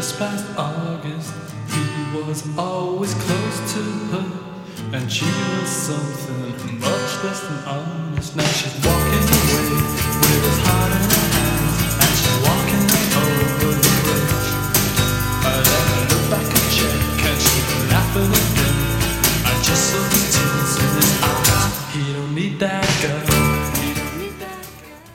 Just past August, he was always close to her, and she was something much less than honest. Now she's walking away